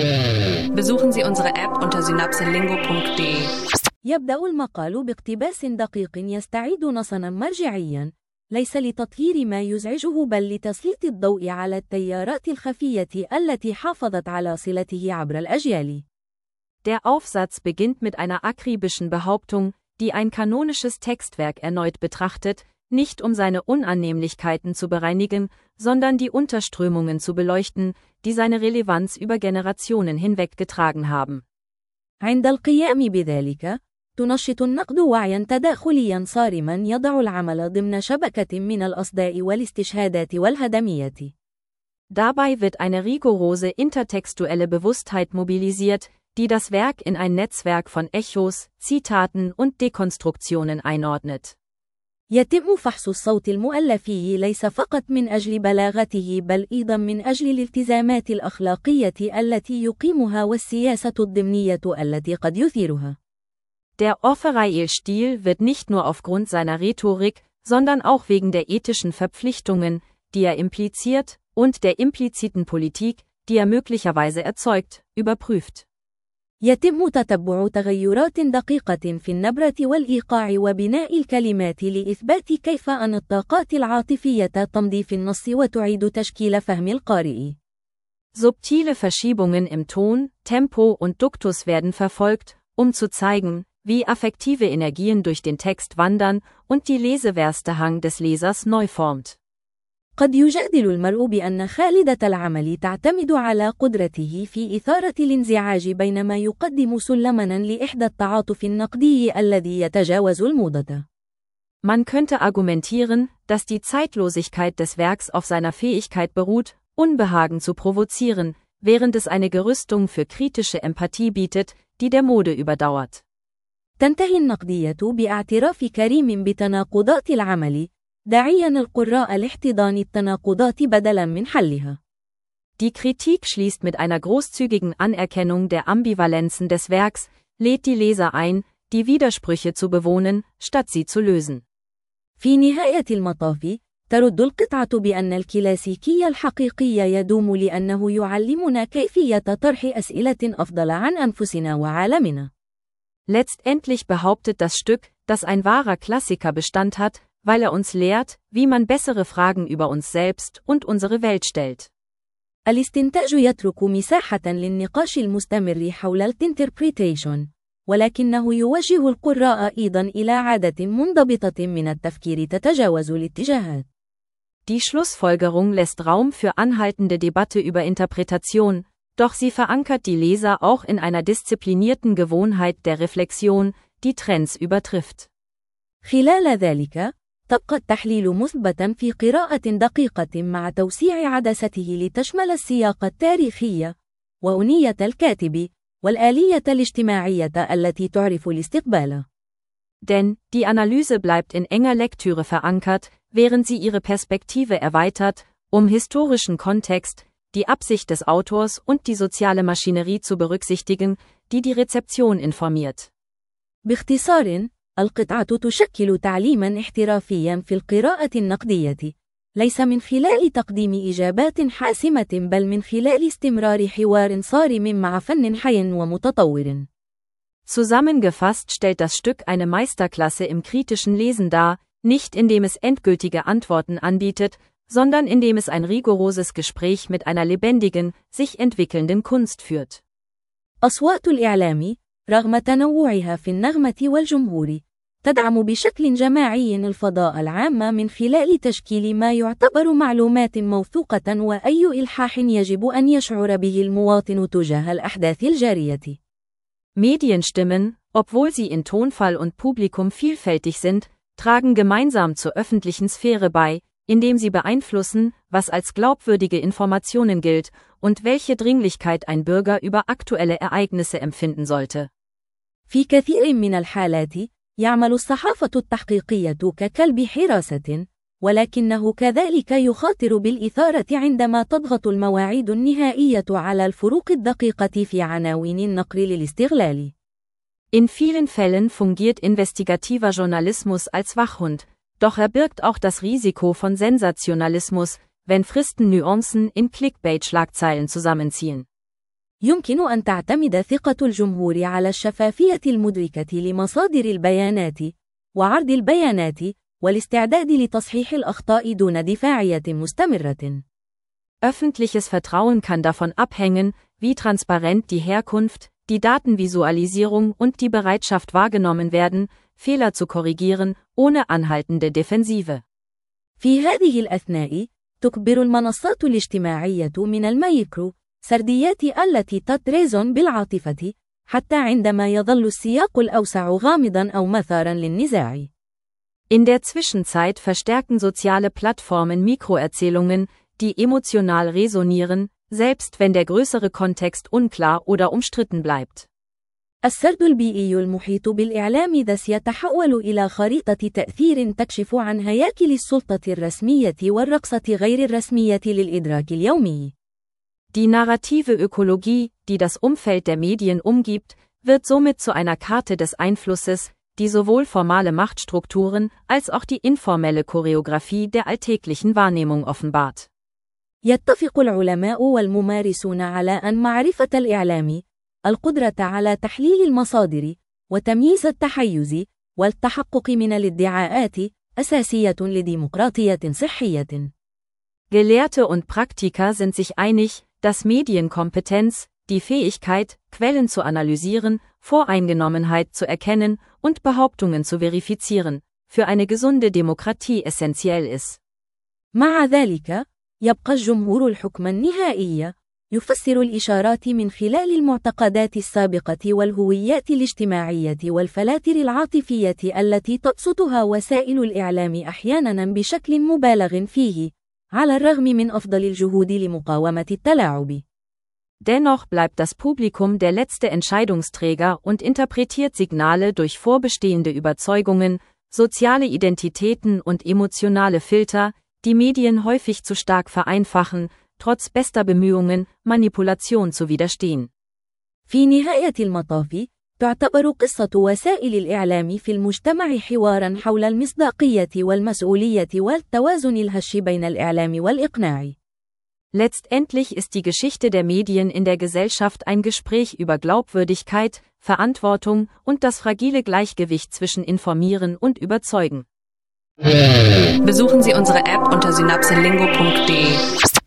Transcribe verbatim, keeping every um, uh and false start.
Besuchen Sie unsere App unter synapselingo punkt de. يبدأ المقال باقتباس دقيق يستعيد نصاً مرجعياً، ليس لتطهير ما يزعجه بل لتسليط الضوء على التيارات الخفية التي حافظت على صلته عبر الأجيال. Der Aufsatz beginnt mit einer akribischen Behauptung, die ein kanonisches Textwerk erneut betrachtet, nicht um seine Unannehmlichkeiten zu bereinigen, sondern die Unterströmungen zu beleuchten, die seine Relevanz über Generationen hinweg getragen haben. عند القيام بذلك، تنشط النقد وعياً تداخلياً صارماً يضع العمل ضمن شبكة من الأصداء والاستشهادات والهدمية. Dabei wird eine rigorose intertextuelle Bewusstheit mobilisiert, die das Werk in ein Netzwerk von Echos, Zitaten und Dekonstruktionen einordnet. يتم فحص الصوت المؤلفي ليس فقط من أجل بلاغته بل أيضاً من أجل الالتزامات الأخلاقية التي يقيمها والسياسة الضمنية التي قد يثيرها. Der Offereil-Stil wird nicht nur aufgrund seiner Rhetorik, sondern auch wegen der ethischen Verpflichtungen, die er impliziert, und der impliziten Politik, die er möglicherweise erzeugt, überprüft. يتم تتبع تغيرات دقيقة في النبرة والإيقاع وبناء الكلمات لإثبات كيف أن الطاقات العاطفية تمضي في النص وتعيد تشكيل فهم القارئ. Subtile Verschiebungen im Ton, Tempo und Duktus werden verfolgt, um zu zeigen, wie affektive Energien durch den Text wandern und die Lesewerstehang des Lesers neu formt. قد يجادل المرء بأن خالدة العمل تعتمد على قدرته في إثارة الانزعاج بينما يقدم سلماً لإحدى التعاطف النقدي الذي يتجاوز الموضة. Man könnte argumentieren, dass die Zeitlosigkeit des Werks auf seiner Fähigkeit beruht, Unbehagen zu provozieren, während es eine Gerüstung für kritische Empathie bietet, die der Mode überdauert. تنتهي النقدية باعتراف كريم بتناقضات العمل، داعياً القراء لاحتضان التناقضات بدلاً من حلها. Die Kritik schließt mit einer großzügigen Anerkennung der Ambivalenzen des Werks, lädt die Leser ein, die Widersprüche zu bewohnen, statt sie zu lösen. في نهاية المطاف، ترد القطعة بأن الكلاسيكي الحقيقي يدوم لأنه يعلمنا كيفية طرح أسئلة أفضل عن أنفسنا وعالمنا. Letztendlich behauptet das Stück, dass ein wahrer Klassiker Bestand hat, weil er uns lehrt, wie man bessere Fragen über uns selbst und unsere Welt stellt. الاستنتاج يترك مساحة للنقاش المستمر حول الانتربريتيشن، ولكنه يوجه القراء أيضاً إلى عادة منضبطة من التفكير تتجاوز الاتجاهات. Die Schlussfolgerung lässt Raum für anhaltende Debatte über Interpretation, doch sie verankert die Leser auch in einer disziplinierten Gewohnheit der Reflexion, die Trends übertrifft. خلال ذلك، تبقى التحليل مثبتاً في قراءة دقيقة مع توسيع عدسته لتشمل السياق التاريخي، وأنية الكاتب، والآلية الاجتماعية التي تعرف الاستقبال. Denn die Analyse bleibt in enger Lektüre verankert, während sie ihre Perspektive erweitert, um historischen Kontext, die Absicht des Autors und die soziale Maschinerie zu berücksichtigen, die die Rezeption informiert. باختصار، القطعة تشكل تعليماً احترافياً في القراءة النقدية، ليس من خلال تقديم إجابات حاسمة بل من خلال استمرار حوار صارم مع فن حي ومتطور. Zusammengefasst stellt das Stück eine Meisterklasse im kritischen Lesen dar, nicht indem es endgültige Antworten anbietet, sondern indem es ein rigoroses Gespräch mit einer lebendigen, sich entwickelnden Kunst führt. أصوات الإعلام، رغم تنوعها في النغمة والجمهور، تدعم بشكل جماعي الفضاء العام من خلال تشكيل ما يعتبر معلومات موثوقة وأي إلحاح يجب أن يشعر به المواطن تجاه الأحداث الجارية. Medienstimmen, obwohl sie in Tonfall und Publikum vielfältig sind, tragen gemeinsam zur öffentlichen Sphäre bei, indem sie beeinflussen, was als glaubwürdige Informationen gilt und welche Dringlichkeit ein Bürger über aktuelle Ereignisse empfinden sollte. في كثير من الحالات، يعمل الصحافة التحقيقية ككلب حراسة، ولكنه كذلك يخاطر بالإثارة عندما تضغط المواعيد النهائية على الفروق الدقيقة في عناوين النقر للاستغلال. In vielen Fällen fungiert investigativer Journalismus als Wachhund, doch er birgt auch das Risiko von Sensationalismus, wenn Fristen Nuancen in Clickbait-Schlagzeilen zusammenziehen. يمكن أن تعتمد ثقة الجمهور على الشفافية المدركة لمصادر البيانات، وعرض البيانات، والاستعداد لتصحيح الأخطاء دون دفاعية مستمرة. Öffentliches Vertrauen kann davon abhängen, wie transparent die Herkunft, die Datenvisualisierung und die Bereitschaft wahrgenommen werden, Fehler zu korrigieren, ohne anhaltende Defensive. في هذه الأثناء، تكبر المنصات الاجتماعية من المايكرو سرديات التي تتريزون بالعاطفة، حتى عندما يظل السياق الأوسع غامضاً أو مثاراً للنزاع. In der Zwischenzeit verstärken soziale Plattformen Mikroerzählungen, die emotional resonieren, selbst wenn der größere Kontext unklar oder umstritten bleibt. السرد البيئي المحيط بالإعلام ذس يتحول إلى خريطة تأثير تكشف عن هياكل السلطة الرسمية والرقصة غير الرسمية للإدراك اليومي. Die narrative Ökologie, die das Umfeld der Medien umgibt, wird somit zu einer Karte des Einflusses, die sowohl formale Machtstrukturen als auch die informelle Choreografie der alltäglichen Wahrnehmung offenbart. يتفق العلماء والممارسون على أن معرفة الإعلام، القدرة على تحليل المصادر، وتمييز التحيز، والتحقق من الادعاءات، أساسية لديمقراطية صحية. Gelehrte und Praktiker sind sich einig, dass Medienkompetenz, die Fähigkeit, Quellen zu analysieren, Voreingenommenheit zu erkennen und Behauptungen zu verifizieren, für eine gesunde Demokratie essentiell ist. مع ذلك، يبقى الجمهور الحكم النهائي، يفسر الإشارات من خلال المعتقدات السابقة والهويات الاجتماعية والفلاتر العاطفية التي تقصدها وسائل الإعلام أحياناً بشكل مبالغ فيه، على الرغم من أفضل الجهود لمقاومة التلاعب. Dennoch bleibt das Publikum der letzte Entscheidungsträger und interpretiert Signale durch vorbestehende Überzeugungen, soziale Identitäten und emotionale Filter, die Medien häufig zu stark vereinfachen, trotz bester Bemühungen, Manipulation zu widerstehen. في نهاية المطاف، تعتبر قصة وسائل الإعلام في المجتمع حواراً حول المصداقية والمسؤولية والتوازن الهش بين الإعلام والإقناع. Letztendlich ist die Geschichte der Medien in der Gesellschaft ein Gespräch über Glaubwürdigkeit, Verantwortung und das fragile Gleichgewicht zwischen Informieren und Überzeugen. Besuchen Sie unsere App unter synapselingo punkt de.